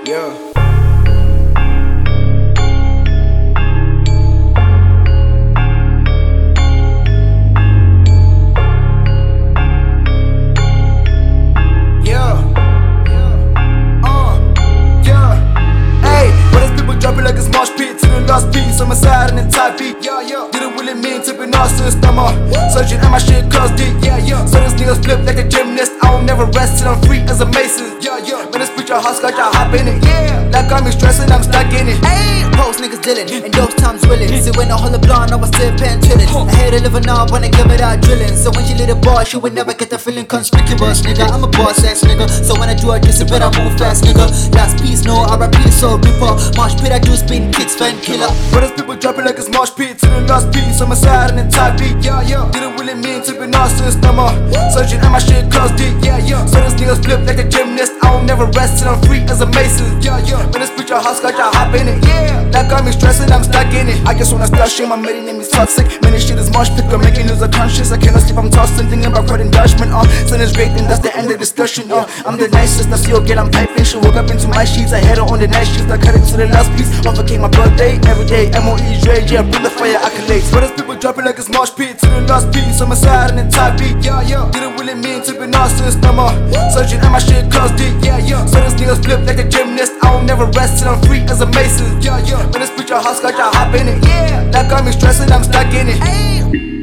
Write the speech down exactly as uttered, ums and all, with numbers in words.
Yeah. Like it's mosh pit to the last piece on my side and then type beat. Yeah, yeah. Didn't really mean to be narcissist. I'm uh, searching at my shit cause deep. Yeah, yeah. So these niggas flip like a gymnast. I will never rest till I'm free as a mason. Yeah, yeah. Man, this bitch a hustle, I hop in it. Yeah. That got me stressing, I'm stuck in it. Ayy, post niggas dealing, and those times willing. So when I hold a blonde, I was still pen chillin'. I had to live a knob when I give it out drilling. So when she lit a bar, she would never get the feeling conspicuous, nigga. I'm a boss ass nigga. So when I do I just a bit, I move fast, nigga. Last piece, no R I P, so ripper. March pit, I do spin kicks, fan killer. But there's people dropping like it's mosh pit to the last piece on my side and then type beat. Yeah, yeah. Didn't really mean to be narcissist. I'm uh, searching at my shit cause deep. Yeah, yeah. So these niggas flip like a gymnast. I will never rest till I'm free as a mason. Yeah, yeah. Man, this bitch a hustle, I hop in it. Yeah. That got me stressing, I'm stuck in it. I just wanna start shit, my maiden name is toxic. Man, this shit is mosh pit, I'm making lose a conscience. I cannot sleep, I'm tossing, thinking about credit Dutchman. Uh, son is great, and that's the end of discussion. Uh, I'm the nicest, I see her girl, I'm piping. She woke up into my sheets, I had her on the night shift. I cut it to the last piece, overcame my birthday. Every day, M O E, Dre, yeah, bring the fire accolades. But there's people dropping like it's mosh pit to the last piece on my side and then type beat. Yeah, yeah. Didn't really mean to be narcissist, I'm uh, searching at my shit cause deep. Yeah, yeah. So these niggas flip like a gymnast. I will never rest till I'm free as a mason. Yeah, yeah. Man, this bitch a hustle, I hop in it. Yeah. That got me stressing, I'm stuck in it. Ayy.